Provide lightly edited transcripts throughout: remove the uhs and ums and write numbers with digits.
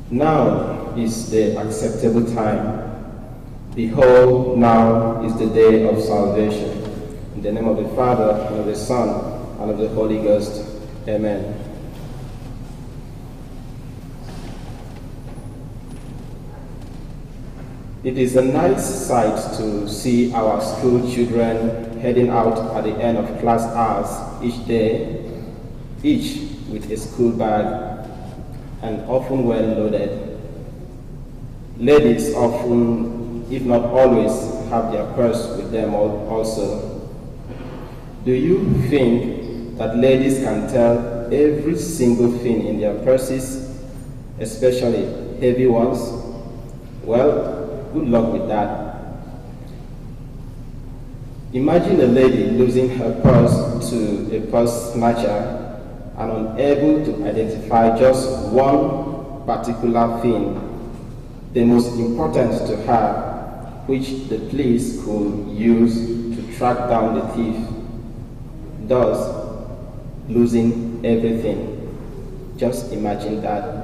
Now is the acceptable time. Behold, now is the day of salvation. In the name of the Father, and of the Son, and of the Holy Ghost. Amen. It is a nice sight to see our school children heading out at the end of class hours each day, each with a school bag, and often well loaded. Ladies often, if not always, have their purse with them also. Do you think that ladies can tell every single thing in their purses, especially heavy ones? Well, good luck with that. Imagine a lady losing her purse to a purse snatcher and unable to identify just one particular thing, the most important to her, which the police could use to track down the thief, thus losing everything. Just imagine that.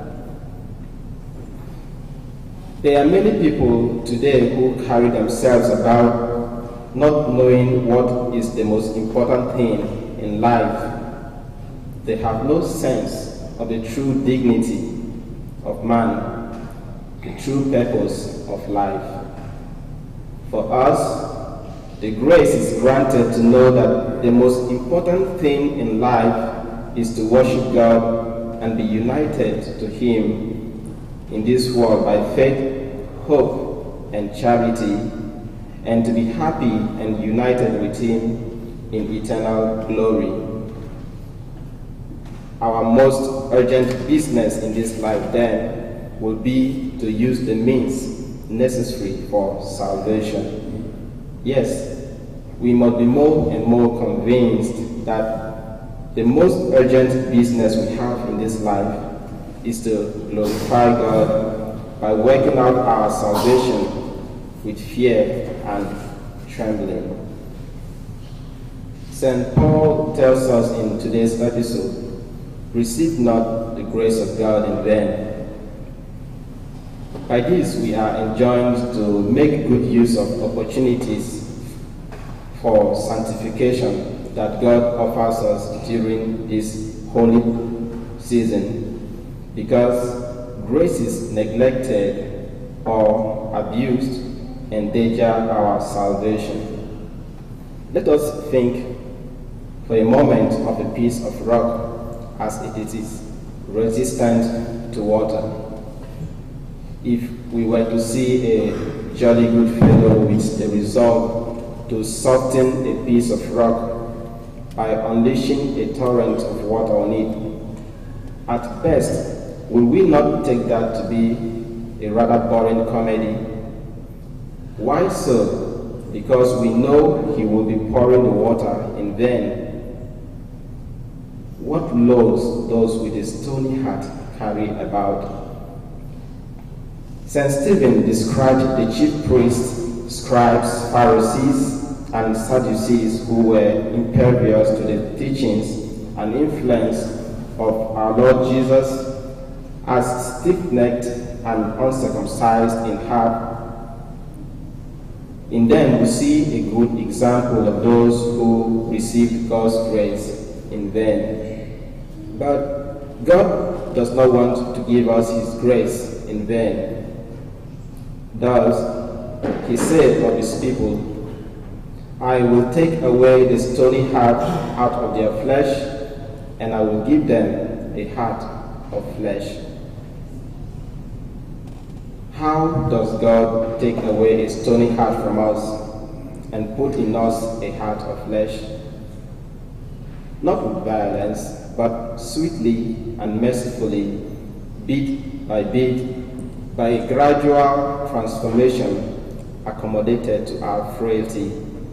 There are many people today who carry themselves about not knowing what is the most important thing in life. They have no sense of the true dignity of man, the true purpose of life. For us, the grace is granted to know that the most important thing in life is to worship God and be united to Him in this world by faith, hope, and charity, and to be happy and united with Him in eternal glory. Our most urgent business in this life then will be to use the means necessary for salvation. Yes, we must be more and more convinced that the most urgent business we have in this life is to glorify God by working out our salvation with fear and trembling. St. Paul tells us in today's episode, "Receive not the grace of God in vain." By this, we are enjoined to make good use of opportunities for sanctification that God offers us during this holy season, because graces neglected or abused endanger our salvation. Let us think for a moment of a piece of rock as it is resistant to water. If we were to see a jolly good fellow with the resolve to soften a piece of rock by unleashing a torrent of water on it, at best, will we not take that to be a rather boring comedy? Why so? Because we know he will be pouring the water in vain. What loads those with a stony heart carry about? St. Stephen described the chief priests, scribes, Pharisees, and Sadducees who were impervious to the teachings and influence of our Lord Jesus as stiff-necked and uncircumcised in heart. In them we see a good example of those who received God's grace in vain. But God does not want to give us His grace in vain. Thus, He said of His people, "I will take away the stony heart out of their flesh, and I will give them a heart of flesh." How does God take away a stony heart from us and put in us a heart of flesh? Not with violence, but sweetly and mercifully, bit by bit, by a gradual transformation accommodated to our frailty.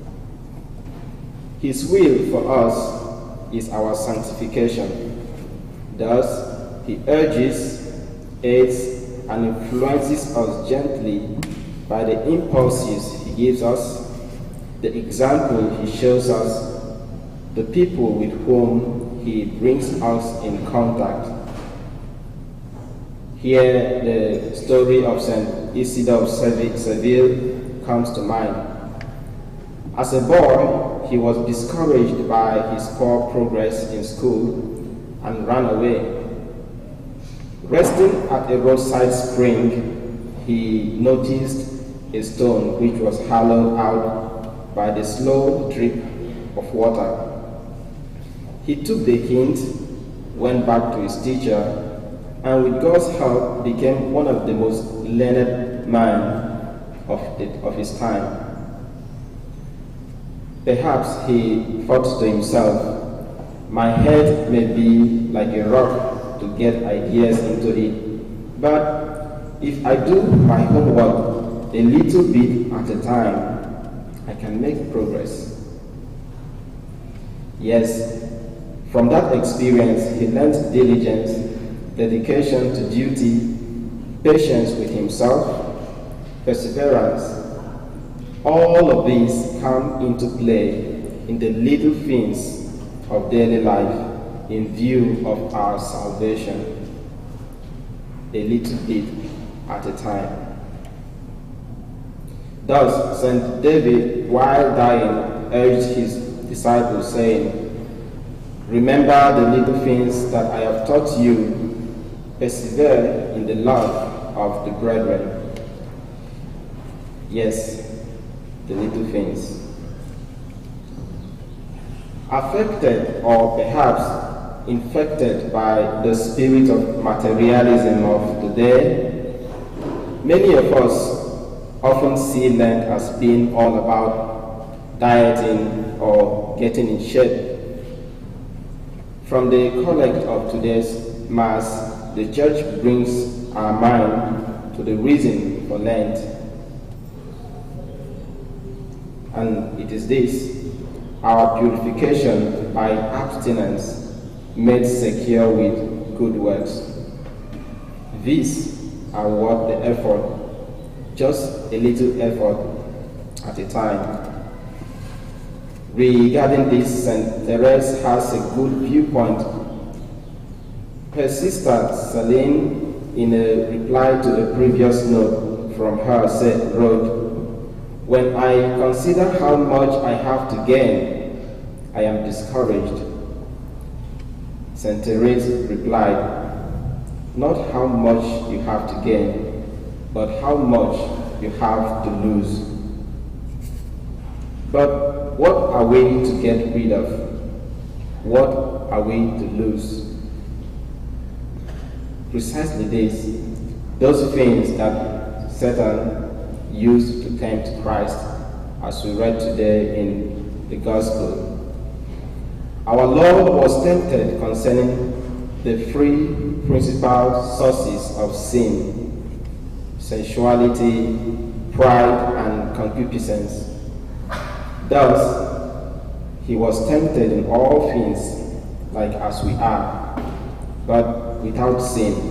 His will for us is our sanctification. Thus, He urges, aids, and influences us gently by the impulses He gives us, the example He shows us, the people with whom He brings us in contact. Here, the story of St. Isidore of Seville comes to mind. As a boy, he was discouraged by his poor progress in school and ran away. Resting at a roadside spring, he noticed a stone which was hollowed out by the slow drip of water. He took the hint, went back to his teacher, and with God's help became one of the most learned men of his time. Perhaps he thought to himself, my head may be like a rock to get ideas into it, but if I do my homework a little bit at a time, I can make progress. Yes, from that experience he learned diligence, dedication to duty, patience with himself, perseverance. All of these come into play in the little things of daily life in view of our salvation, a little bit at a time. Thus, St. David, while dying, urged his disciples, saying, remember the little things that I have taught you, persevere in the love of the brethren. Yes, the little things. Affected or perhaps infected by the spirit of materialism of the day, many of us often see Lent as being all about dieting or getting in shape. From the collect of today's Mass, the Church brings our mind to the reason for Lent. And it is this, our purification by abstinence made secure with good works. These are worth the effort, just a little effort at a time. Regarding this, St. Therese has a good viewpoint. Her sister Celine, in a reply to a previous note from her, wrote, when I consider how much I have to gain, I am discouraged. St. Therese replied, not how much you have to gain, but how much you have to lose. But what are we to get rid of? What are we to lose? Precisely this, those things that Satan used to tempt Christ, as we read today in the Gospel. Our Lord was tempted concerning the three principal sources of sin: sensuality, pride, and concupiscence. Thus, he was tempted in all things, like as we are, but without sin.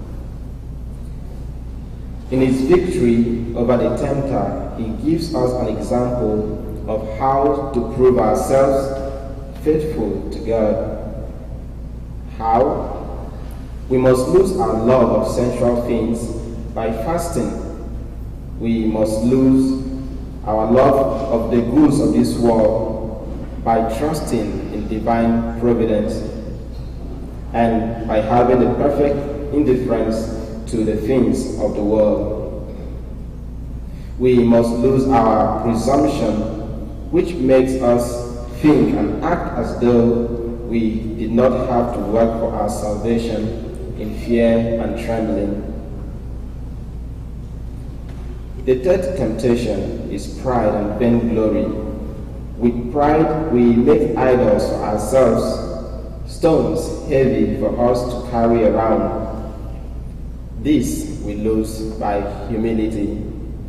In his victory over the tempter, he gives us an example of how to prove ourselves faithful to God. How? We must lose our love of sensual things by fasting. We must lose our love of the goods of this world by trusting in divine providence and by having a perfect indifference to the things of the world. We must lose our presumption, which makes us think and act as though we did not have to work for our salvation in fear and trembling. The third temptation is pride and vainglory. With pride, we make idols for ourselves, stones heavy for us to carry around. This we lose by humility.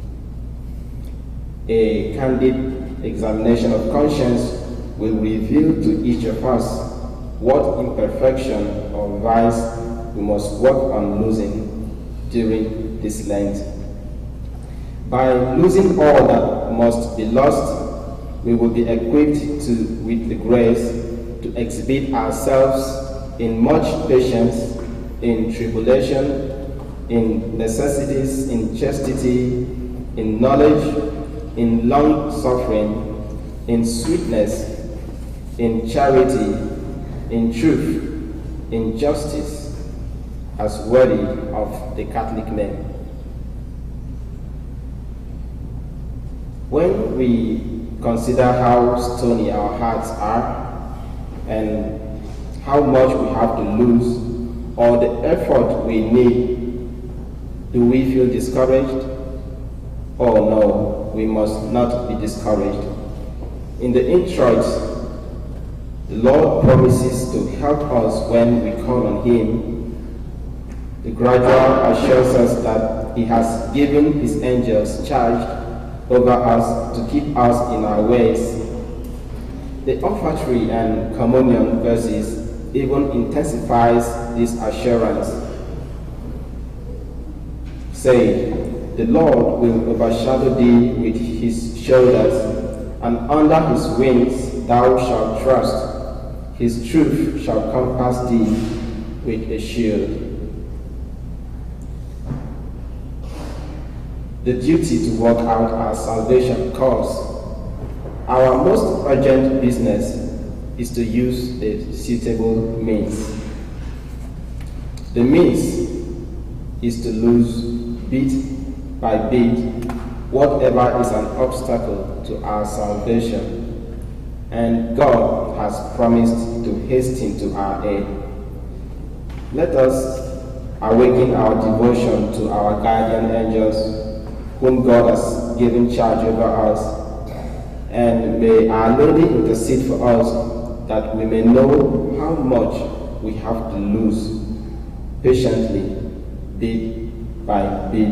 A candid examination of conscience will reveal to each of us what imperfection or vice we must work on losing during this Lent. By losing all that must be lost, we will be equipped with the grace to exhibit ourselves in much patience, in tribulation, in necessities, in chastity, in knowledge, in long suffering, in sweetness, in charity, in truth, in justice, as worthy of the Catholic name. When we consider how stony our hearts are and how much we have to lose or the effort we need, do we feel discouraged? Oh no, we must not be discouraged. In the introit, the Lord promises to help us when we call on Him. The gradual assures us that He has given His angels charge over us to keep us in our ways. The offertory and communion verses even intensifies this assurance. Say, the Lord will overshadow thee with His shoulders, and under His wings thou shalt trust. His truth shall compass thee with a shield. The duty to work out our salvation cause. Our most urgent business is to use the suitable means. The means is to lose bit by bit whatever is an obstacle to our salvation, and God has promised to hasten to our aid. Let us awaken our devotion to our guardian angels, whom God has given charge over us, and may Our Lady intercede for us that we may know how much we have to lose patiently, bit by bit.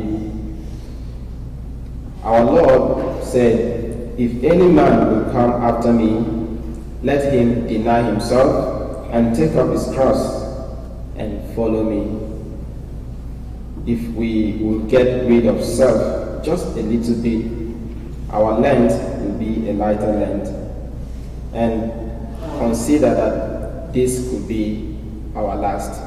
Our Lord said, if any man will come after me, let him deny himself and take up his cross and follow me. If we will get rid of self just a little bit, our length will be a lighter length. And consider that this could be our last.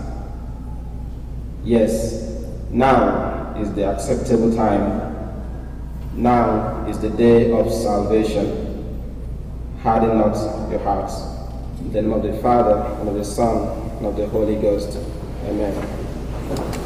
Yes, now is the acceptable time. Now is the day of salvation. Harden not your hearts. In the name of the Father, and of the Son, and of the Holy Ghost. Amen.